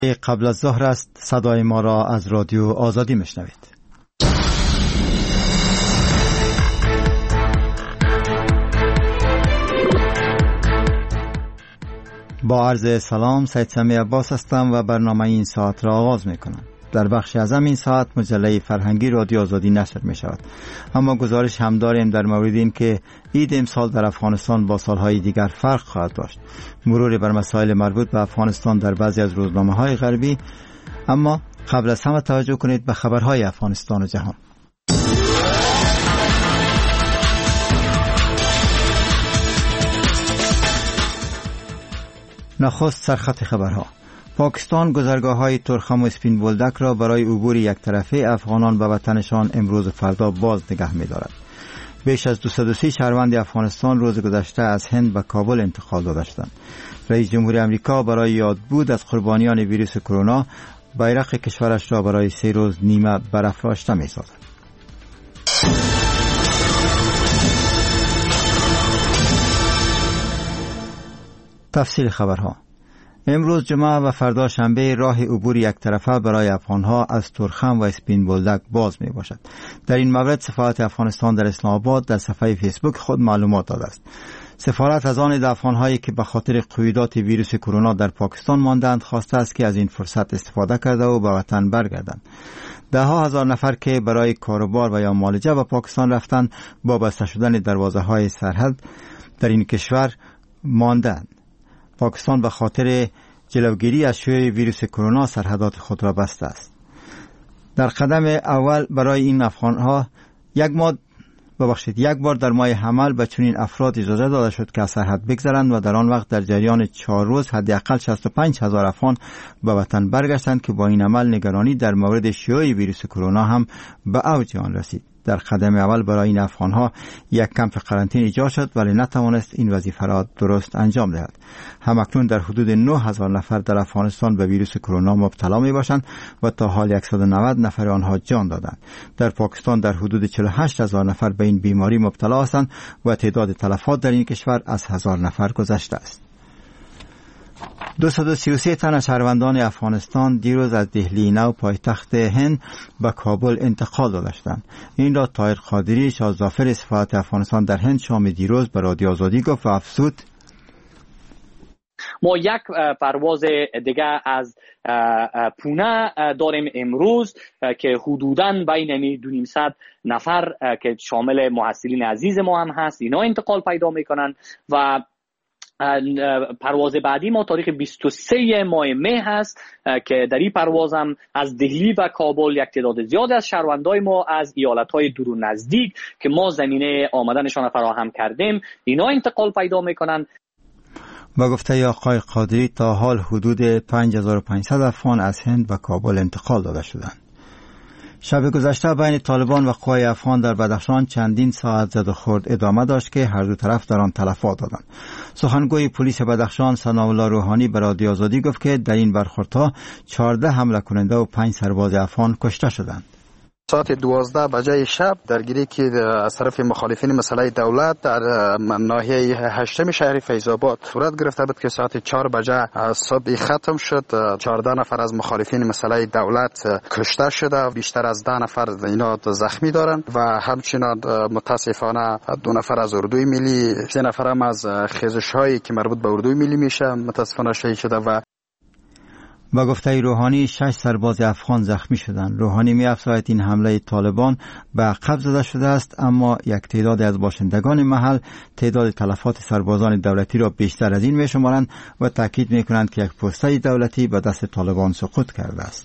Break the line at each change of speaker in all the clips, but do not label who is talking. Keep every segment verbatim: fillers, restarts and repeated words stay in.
قبل از ظهر است. صدای ما را از رادیو آزادی میشنوید. با عرض سلام، سید سمی عباس هستم و برنامه این ساعت را آغاز میکنم. در بخش ازم این ساعت مجله فرهنگی رادیو آزادی نشر می شود. اما گزارش هم داریم در مورد این که عید امسال در افغانستان با سالهای دیگر فرق خواهد داشت. مرور بر مسائل مربوط به افغانستان در بعضی از روزنامه های غربی. اما قبل از همه توجه کنید به خبرهای افغانستان و جهان. نخست سرخط خبرها. پاکستان گذرگاه‌های ترخم و اسپین بولدک را برای عبور یک طرفه افغانان به وطنشان امروز و فردا باز نگه می‌دارد. بیش از دویست و سی شهروند افغانستان روز گذشته از هند به کابل انتقال داده شدند. رئیس جمهوری آمریکا برای یادبود از قربانیان ویروس کرونا بیرق کشورش را برای سه روز نیمه برافراشته می‌سازد. تفصیل خبرها. امروز جمعه و فردا شنبه راه عبور یک طرفه برای افغانها از ترخم و اسپین بولدک باز می باشد. در این مورد سفارت افغانستان در اسلام آباد در صفحه فیسبوک خود معلومات داده است. سفارت از آن افغانهایی که به خاطر قیودات ویروس کرونا در پاکستان ماندند خواسته است که از این فرصت استفاده کرده و به وطن برگردند. ده ها هزار نفر که برای کاروبار و یا معالجه به پاکستان رفتند با بسته شدن دروازه های سرحد در این کشور ماندند. پاکستان به خاطر جلوگیری از شیوع ویروس کرونا سرحدات خود را بسته است. در قدم اول برای این افغانها یک ماه ببخشید یک بار در ماه حمل به چنین افراد اجازه داده شد که از سرحد بگذرند و در آن وقت در جریان چهار روز حداقل شصت و پنج هزار افغان به وطن برگشتند که با این عمل نگرانی در مورد شیوع ویروس کرونا هم به اوج آن رسید. در قدم اول برای این افغانها یک کمپ قرنطینه ایجاد شد ولی نتوانست این وظیفه را درست انجام دهد. همکنون در حدود نه هزار نفر در افغانستان به ویروس کرونا مبتلا می باشند و تا حال صد و نود نفر آنها جان دادند. در پاکستان در حدود چهل و هشت هزار نفر به این بیماری مبتلا هستند و تعداد تلفات در این کشور از هزار نفر گذشته است. دویست و سی و سه تن از شهروندان افغانستان دیروز از دهلی نو پایتخت هند به کابل انتقال داده شدند. این را طاهر قادری شاهزافر سفارت افغانستان در هند شام دیروز به رادیو آزادی گفت و افزود:
ما یک پرواز دیگه از پونه داریم امروز که حدوداً بین دو نیم نفر که شامل محصلین عزیز ما هم هست اینا انتقال پیدا میکنن و پرواز بعدی ما تاریخ بیست و سه ماه مه هست که در این پرواز هم از دهلی و کابل یک تعداد زیاد از شهروندای ما از ایالت‌های دور و نزدیک که ما زمینه آمدنشان فراهم کردیم اینا انتقال پیدا میکنن.
با گفته آقای قادری تا حال حدود پنج هزار و پانصد افغان از هند و کابل انتقال داده شدند. شب گذشته بین طالبان و قوای افغان در بدخشان چندین ساعت زد و خورد ادامه داشت که هر دو طرف در آن تلفات دادند. سخنگوی پلیس بدخشان ثناءالله روحانی به رادیو آزادی گفت که در این برخوردها چهارده حمله کننده و پنج سرباز افغان کشته شدند.
ساعت دوازده بجه شب درگیری که از طرف مخالفین مسئله دولت در ناحیه هشتم شهر فیض آباد صورت گرفته بود که ساعت چهار بجه صبح ختم شد. چهارده نفر از مخالفین مسئله دولت کشته شده، بیشتر از ده نفر اینا زخمی دارند و همچنین متاسفانه دو نفر از اردوی ملی، سه نفر هم از خیزش هایی که مربوط به اردوی ملی میشه متاسفانه شهید شده. و
با گفته روحانی شش سرباز افغان زخمی شدند. روحانی می افزاید این حمله طالبان به عقب زده شده است، اما یک تعداد از باشندگان محل تعداد تلفات سربازان دولتی را بیشتر از این می شمارند و تاکید می کنند که یک پسته دولتی به دست طالبان سقوط کرده است.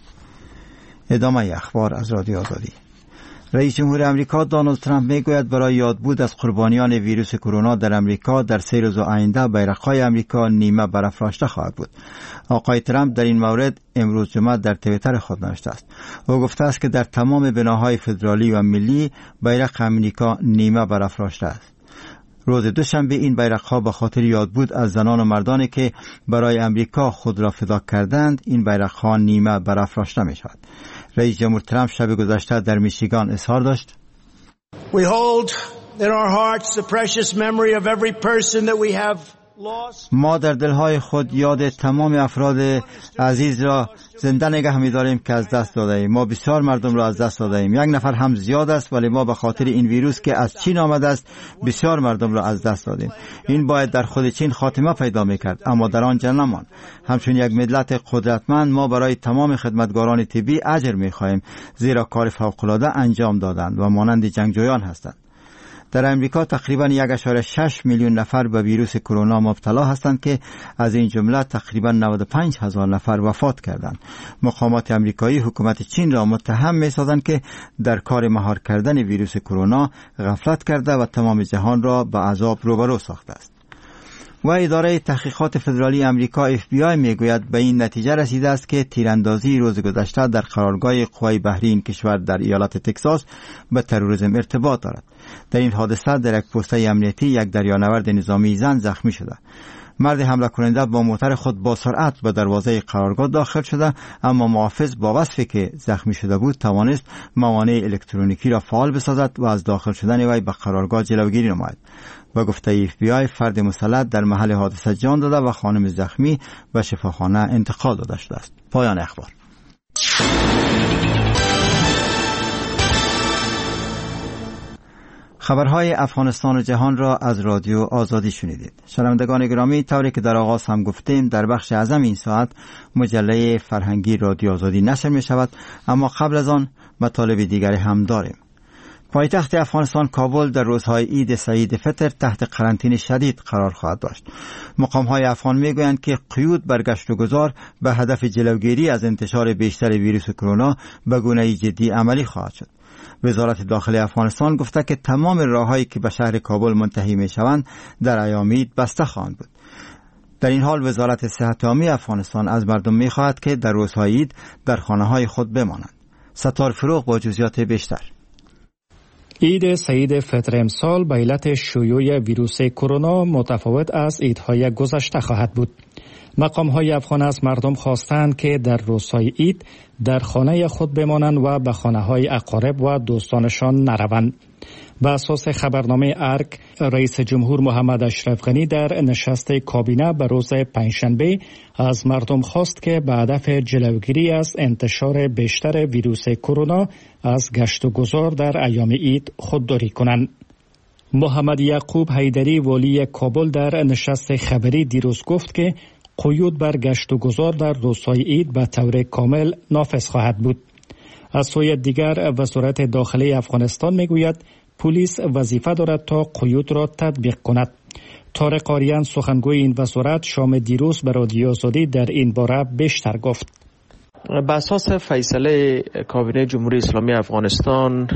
ادامه اخبار از رادیو آزادی. رئیس جمهور آمریکا دونالد ترامپ میگوید برای یادبود از قربانیان ویروس کرونا در امریکا در سه روز آینده بیرق‌های آمریکا نیمه برافراشته خواهد بود. آقای ترامپ در این مورد امروز جمعه در توییتر خود نوشته است. او گفته است که در تمام بناهای فدرالی و ملی بیرق آمریکا نیمه برافراشته است. روز دوشنبه این بیرق‌ها به خاطر یادبود از زنان و مردانی که برای امریکا خود را فدا کردند این بیرق‌ها نیمه برافراشته می‌شود. رئیس جمهور ترامپ شب گذشته در میشیگان اظهار داشت:
We hold in our hearts the precious memory of every person that we have
ما در دلهای خود یاد تمام افراد عزیز را زنده نگه می‌داریم که از دست داده ایم. ما بسیار مردم را از دست داده ایم. یک نفر هم زیاد است، ولی ما به خاطر این ویروس که از چین آمده است بسیار مردم را از دست دادیم. این باید در خود چین خاتمه پیدا می‌کرد، اما در آنجا نمان. همچون یک ملت قدرتمند ما برای تمام خدمتگاران طبی اجر می‌خواهیم، زیرا کار فوق‌العاده انجام دادند و مانند جنگجویان هستند. در امریکا تقریباً یک و شش میلیون نفر به ویروس کرونا مبتلا هستند که از این جمله تقریباً نود و پنج هزار نفر وفات کردند. مقامات امریکایی حکومت چین را متهم می‌سازند که در کار مهار کردن ویروس کرونا غفلت کرده و تمام جهان را به عذاب روبرو ساخته است. و اداره تحقیقات فدرالی امریکا اف بی آی میگوید به این نتیجه رسیده است که تیراندازی روز گذشته در قرارگاه قوای بحری این کشور در ایالت تگزاس به تروریسم ارتباط دارد. در این حادثه در یک پوسته امنیتی یک دریانورد نظامی زن زخمی شده. مرد حمله کننده با موتر خود با سرعت به دروازه قرارگاه داخل شده، اما محافظ با وصفی که زخمی شده بود توانست موانع الکترونیکی را فعال بسازد و از داخل شدن وی به قرارگاه جلوگیری نماید. و گفته اف بی آی فرد مسلط در محل حادثه جان داده و خانم زخمی به شفاخانه انتقال داده شده است. پایان اخبار. خبرهای افغانستان و جهان را از رادیو آزادی شنیدید. شنوندگان گرامی، طوری که در آغاز هم گفتیم در بخش اعظم این ساعت مجله فرهنگی رادیو آزادی نشر می شود، اما قبل از آن مطالب دیگری هم داریم. پایتخت افغانستان کابل در روزهای عید سعید فطر تحت قرنطینه شدید قرار خواهد داشت. مقام‌های افغان میگویند که قیود بر گشت و گذار به هدف جلوگیری از انتشار بیشتر ویروس کرونا به گونه‌ای جدی عملی خواهد شد. وزارت داخلی افغانستان گفته که تمام راههایی که به شهر کابل منتهی می‌شوند در ایام عید بسته خواهند بود. در این حال وزارت صحت عامه افغانستان از مردم می‌خواهد که در روزهای عید در خانه‌های خود بمانند. ستار فروغ با جزئیات بیشتر.
عید سعید فطر امسال به علت شیوع ویروس کرونا متفاوت از عیدهای گذشته خواهد بود. مقام‌های افغان از مردم خواستند که در روزهای عید در خانه خود بمانند و به خانه‌های اقارب و دوستانشان نروند. بر اساس خبرنامه ارگ، رئیس جمهور محمد اشرف غنی در نشست کابینه به روز پنجشنبه از مردم خواست که به هدف جلوگیری از انتشار بیشتر ویروس کرونا از گشت و گذار در ایام عید خودداری کنند. محمد یعقوب حیدری والی کابل در نشست خبری دیروز گفت که قیود بر گشت و گذار در روزهای عید به طور کامل نافذ خواهد بود. از سوی دیگر وزارت داخلی افغانستان میگوید پلیس وظیفه دارد تا قیود را تطبیق کند. طارق آریان سخنگوی این وزارت شام دیروز به رادیو آزادی در این باره بیشتر گفت.
بر اساس فیصله کابینه جمهوری اسلامی افغانستان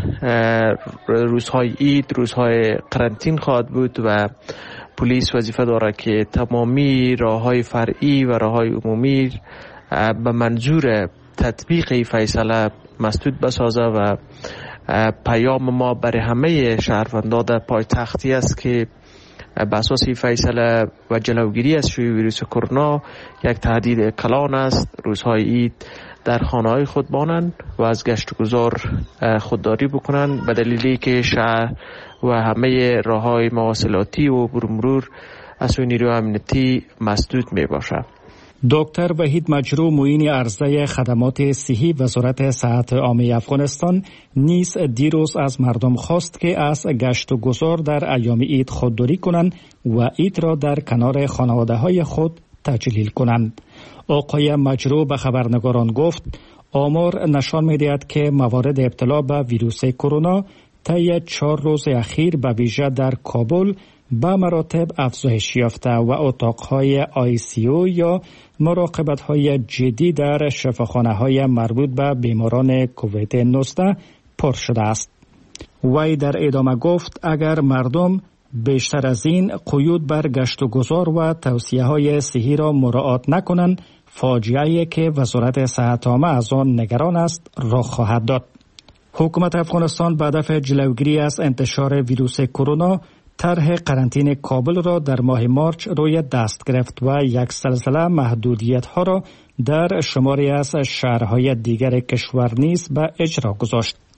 روزهای عید روزهای قرنطین خواهد بود و پلیس وظیفه دارد که تمامی راههای فرعی و راههای عمومی به منظور تطبیق فیصله مسدود بسازه و پیام ما برای همه شهروندان در پایتختی است که به اساس فیصله و جلوگیری از شیوع ویروس کرونا یک تهدید کلان است. روزهای عید در خانه‌های خود بانند و از گشت و گذار خودداری بکنند به دلیلی که شهر و همه راههای مواصلاتی و مرور از سوی نیروی امنیتی مسدود می باشد.
دکتر وحید مجروح معین عرضه خدمات صحی وزارت صحت عامه افغانستان نیز دیروز از مردم خواست که از گشت و گذار در ایام عید خودداری کنند و عید را در کنار خانواده‌های خود تجلیل کنند. آقای مجروح به خبرنگاران گفت آمار نشان می‌دهد که موارد ابتلا به ویروس کرونا طی چهار روز اخیر به ویژه در کابل به مراتب افزایش یافته و اتاقهای آی سی او یا مراقبت‌های جدی در شفاخانه‌های مربوط به بیماران کووید نوزده پر شده است. وی در ادامه گفت اگر مردم بیشتر از این قیود بر گشت و گذار و توصیه‌های صحی را مراعات نکنند، فاجعه‌ای که وزارت صحت عامه از آن نگران است رخ خواهد داد. حکومت افغانستان به هدف جلوگیری از انتشار ویروس کرونا طرح قرنطینه کابل را در ماه مارچ روی دست گرفت و یک سلسله محدودیت‌ها را در شماری از شهرهای دیگر کشور نیز به اجرا گذاشت.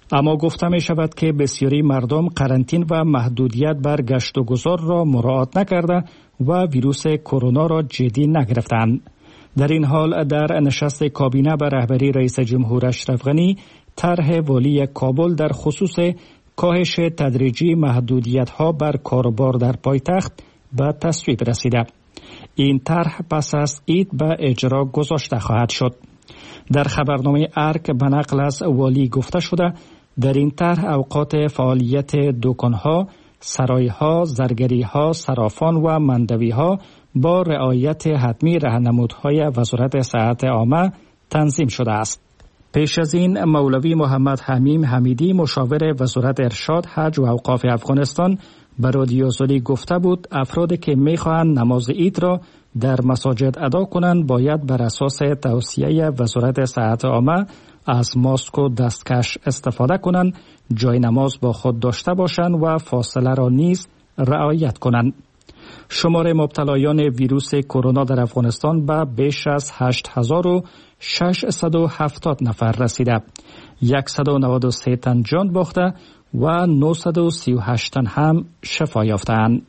اما گفته می شود که بسیاری مردم قرنطین و محدودیت بر گشت و گذار را مراعات نکرده و ویروس کرونا را جدی نگرفتند. در این حال در نشست کابینه به رهبری رئیس جمهور اشرف غنی طرح والی کابل در خصوص کاهش تدریجی محدودیت‌ها بر کاروبار در پایتخت به تصویب رسیده. این طرح پس از عید به اجرا گذاشته خواهد شد. در خبرنامه ارک به نقل از والی گفته شده در این طرح اوقات فعالیت دکان‌ها، سرای‌ها، زرگری‌ها، صرافان و مندوی‌ها با رعایت حتمی راهنمودهای وزارت صحت عامه تنظیم شده است. پیش از این مولوی محمد حمیم حمیدی مشاور وزارت ارشاد، حج و اوقاف افغانستان به رادیو آزادی گفته بود افرادی که می‌خواهند نماز عید را در مساجد ادا کنند باید بر اساس توصیه وزارت صحت عامه از ماسک و دستکش استفاده کنند، جای نماز با خود داشته باشند و فاصله را نیز رعایت کنند. شمار مبتلایان ویروس کرونا در افغانستان به بیش از هشت هزار و ششصد و هفتاد نفر رسیده. صد و نود و سه تن جان باخته و نهصد و سی و هشت تن هم شفا یافتند.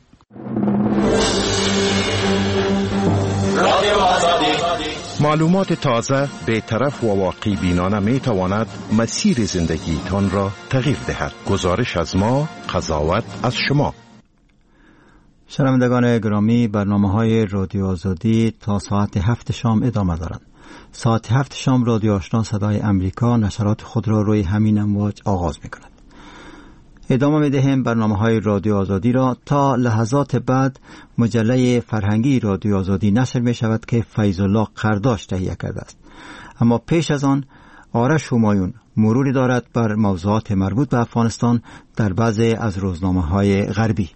معلومات تازه، بی‌طرف و واقعی بینانه می تواند مسیر زندگیتان را تغییر دهد. گزارش از ما، قضاوت از شما.
شنوندگان گرامی، برنامه‌های رادیو آزادی تا ساعت هفت شام ادامه دارند. ساعت هفت شام رادیو آشنا صدای امریکا نشرات خود را روی همین امواج آغاز می‌کند. ادامه می‌دهیم برنامه‌های رادیو آزادی را تا لحظات بعد مجله فرهنگی رادیو آزادی نشر می‌شود که فیض الله قرداش تهیه کرده است. اما پیش از آن آرش همایون مروری دارد بر موضوعات مربوط به افغانستان در بعضی از روزنامه‌های غربی.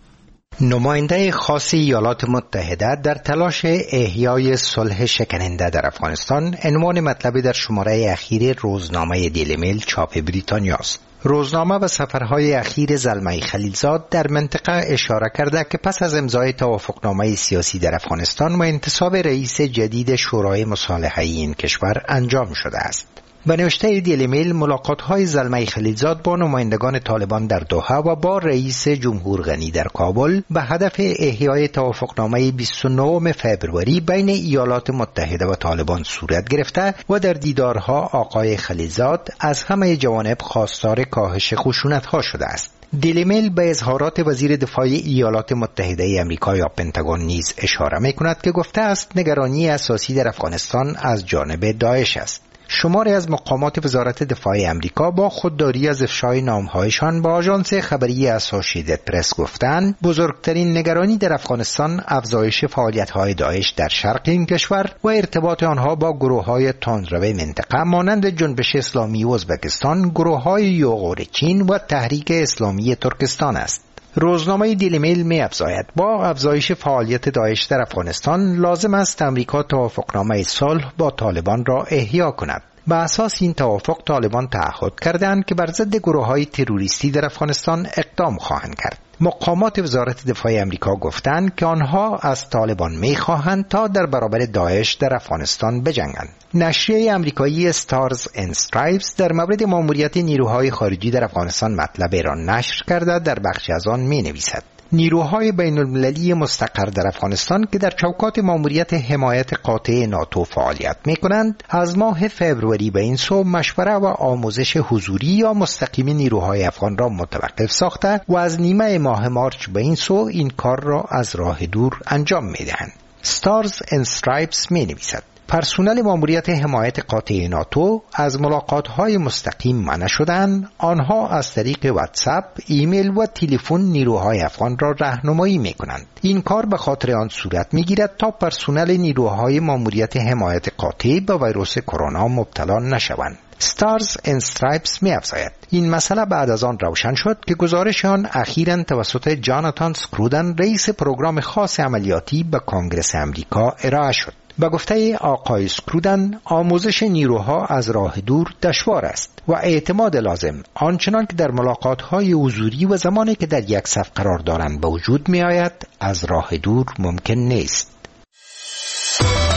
نماینده خاص ایالات متحده در تلاش احیای صلح شکننده در افغانستان عنوان مطلبی در شماره اخیر روزنامه دیلی میل چاپ بریتانیا است. روزنامه به سفرهای اخیر زلمه خلیلزاد در منطقه اشاره کرده که پس از امضای توافقنامه سیاسی در افغانستان و انتصاب رئیس جدید شورای مصالحه این کشور انجام شده است. به نوشته دیلی میل ملاقات‌های زلمه خلیلزاد با نمایندگان طالبان در دوحه و با رئیس جمهور غنی در کابل به هدف احیای توافقنامه بیست و نهم فوریه بین ایالات متحده و طالبان صورت گرفته و در دیدارها آقای خلیلزاد از همه جوانب خواستار کاهش خشونت‌ها شده است. دیلی میل به اظهارات وزیر دفاع ایالات متحده آمریکا یا پنتاگون نیز اشاره می‌کند که گفته است نگرانی اساسی در افغانستان از جانب داعش است. شماری از مقامات وزارت دفاع امریکا با خودداری از افشای نامهایشان با آژانس خبری اسوسییتد پرس گفتند بزرگترین نگرانی در افغانستان افزایش فعالیت‌های داعش در شرق این کشور و ارتباط آنها با گروه‌های تندرو منطقه مانند جنبش اسلامی ازبکستان، گروه‌های یوغور چین و تحریک اسلامی ترکستان است. روزنامه دیلی میل می افزاید با افزایش فعالیت داعش در افغانستان لازم است امریکا توافقنامه صلح با طالبان را احیا کند. به اساس این توافق طالبان تعهد کردند که بر ضد گروه‌های تروریستی در افغانستان اقدام خواهند کرد. مقامات وزارت دفاع امریکا گفتند که آنها از طالبان می‌خواهند تا در برابر داعش در افغانستان بجنگند. نشریه آمریکایی استارز اند استرایپس در مورد ماموریت نیروهای خارجی در افغانستان مطلب را نشر کرده در بخشی از آن می‌نویسد نیروهای بین‌المللی مستقر در افغانستان که در چوکات ماموریت حمایت قاطع ناتو فعالیت می‌کنند از ماه فوریه به این سو مشوره و آموزش حضوری یا مستقیم نیروهای افغان را متوقف ساخته و از نیمه ماه مارچ به این سو این کار را از راه دور انجام می‌دهند. استارز اند استرایپس می‌نویسد پرسنل ماموریت حمایت قاطع ناتو از ملاقات‌های مستقیم منع شدند. آنها از طریق واتساپ، ایمیل و تلفن نیروهای افغان را راهنمایی می‌کنند. این کار به خاطر آن صورت می‌گیرد تا پرسنل نیروهای ماموریت حمایت قاطع به ویروس کرونا مبتلا نشوند. استارز اند استرایپس می‌افزاید این مسئله بعد از آن روشن شد که گزارش آن اخیراً توسط جاناتان سکرودن رئیس پروگرام خاص عملیاتی به کنگره آمریکا ارائه شد. به گفته آقای سکرودن آموزش نیروها از راه دور دشوار است و اعتماد لازم آنچنان که در ملاقات‌های حضوری و زمانی که در یک صف قرار دارند به وجود می‌آید از راه دور ممکن نیست.